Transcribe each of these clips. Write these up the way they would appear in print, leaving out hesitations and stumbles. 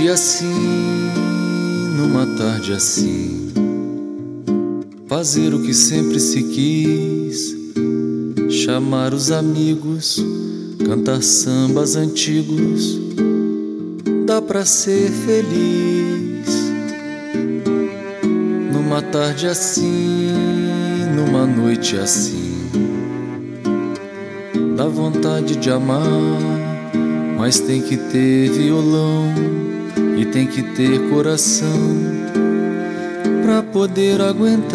dia assim, numa tarde assim, fazer o que sempre se quis, chamar os amigos, cantar sambas antigos, dá pra ser feliz. Numa tarde assim, numa noite assim, dá vontade de amar, mas tem que ter violão e tem que ter coração pra poder aguentar.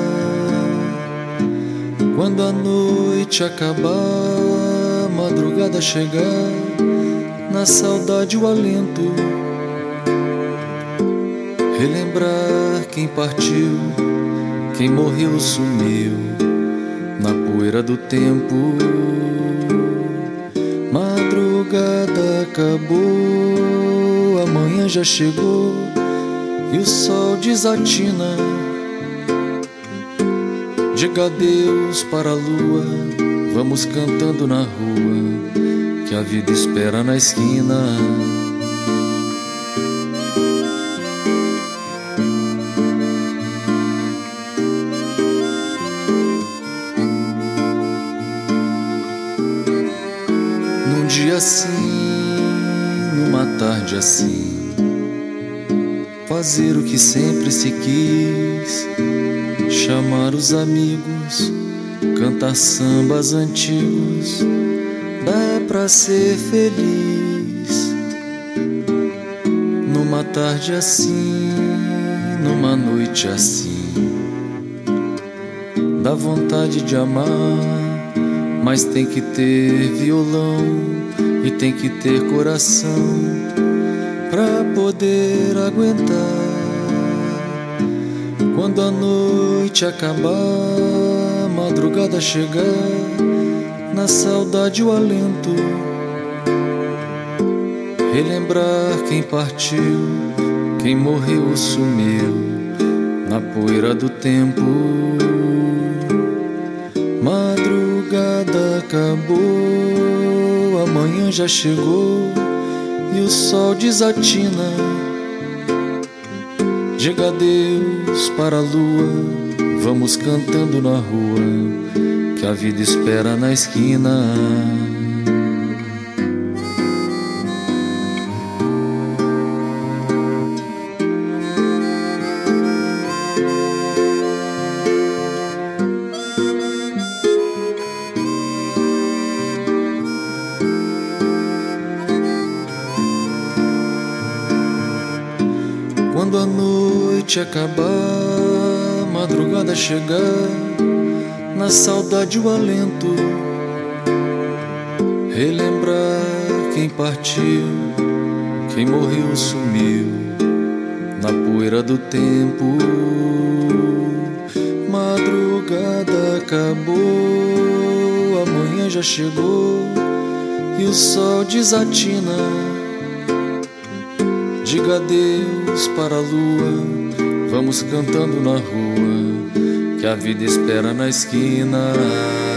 Quando a noite acabar, a madrugada chegar, na saudade o alento, relembrar quem partiu, quem morreu sumiu na poeira do tempo. Madrugada acabou, amanhã já chegou e o sol desatina. Diga adeus para a lua, vamos cantando na rua, que a vida espera na esquina. Num dia assim, numa tarde assim, fazer o que sempre se quis, chamar os amigos, cantar sambas antigos, dá pra ser feliz. Numa tarde assim, numa noite assim, dá vontade de amar, mas tem que ter violão e tem que ter coração pra poder aguentar. Quando a noite acabar, a madrugada chegar, na saudade o alento, relembrar quem partiu, quem morreu sumiu na poeira do tempo. Madrugada acabou, amanhã já chegou e o sol desatina. Diga adeus para a lua, vamos cantando na rua, que a vida espera na esquina. Quando a noite acabar, a madrugada chegar, na saudade o alento, relembrar quem partiu, quem morreu sumiu na poeira do tempo. Madrugada acabou, amanhã já chegou e o sol desatina. Diga adeus para a lua, vamos cantando na rua, que a vida espera na esquina.